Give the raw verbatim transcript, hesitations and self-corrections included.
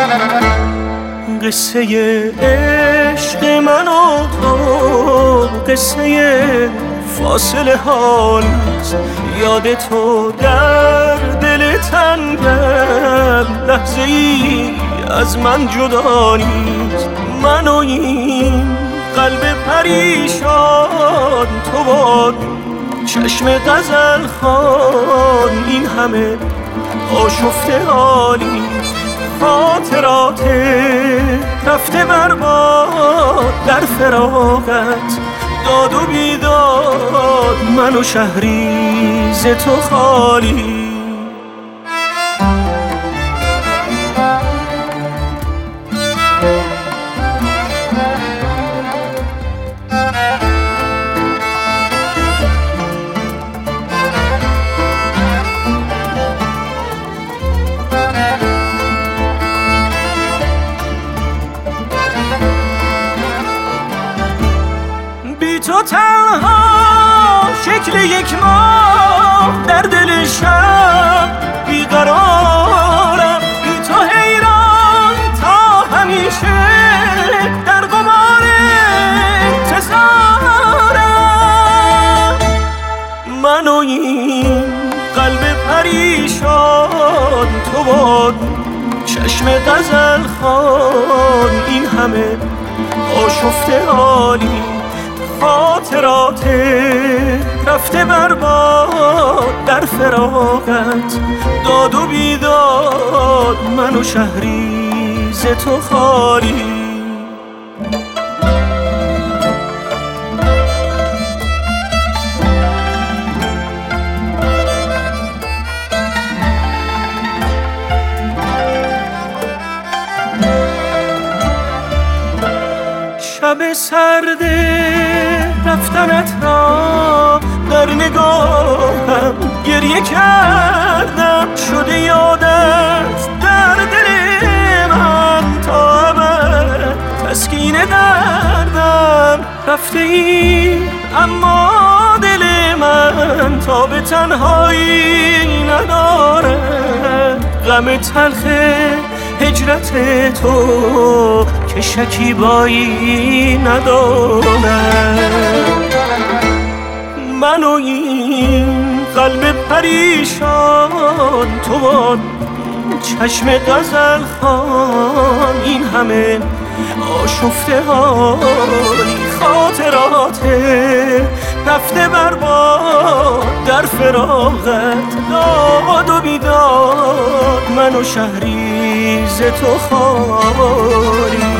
قصه عشق من و تو قصه فاصله ها نیست، یاد تو در دل تنگم لحظه ای از من جدا نیست. من و این قلب پریشان، تو با چشم غزل خوان، این همه آشفته حالی، خاطرات رفته برباد در فراقت، داد و بیداد من و شهری ز تو خالی. تو تنها شکل یک ماه در دل شب بیقرارم، بی تو حیران تا همیشه در غبار انتظارم. من و این قلب پریشان، تو با چشم غزل خوان، این همه آشفته حالی، خاطرات رفته برباد در فراقت، داد و بیداد من و شهری ز تو خالی. شب سرده رفتنت را در نگاهم گریه کردم، شده یادت در دل من تا ابد تسکین دردم. رفته ای اما دل من تا به تنهایی نداره، غم تلخ هجرت تو که شکیبایی ندارم. من و این قلب پریشان، تو با چشم غزل خوان، این همه آشفته حالی، خاطرات رفته برباد در فراقت، داد و بیداد من و شهری ز تو خالی.